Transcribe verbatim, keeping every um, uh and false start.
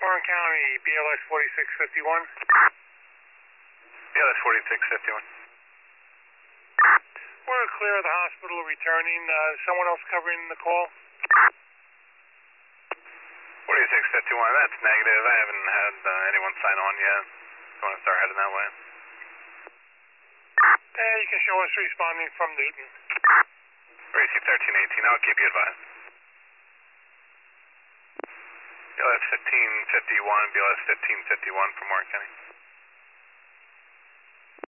Warren County, B L S forty-six fifty-one. B L S forty-six fifty-one. We're clear of the hospital returning. Uh, someone else covering the call? forty-six fifty-one, that's negative. I haven't had uh, anyone sign on yet. So I want to start heading that way. Yeah, you can show us responding from Newton. Receive thirteen eighteen, I'll keep you advised. B L S fifteen fifty-one, B L S fifteen fifty-one from Warren County.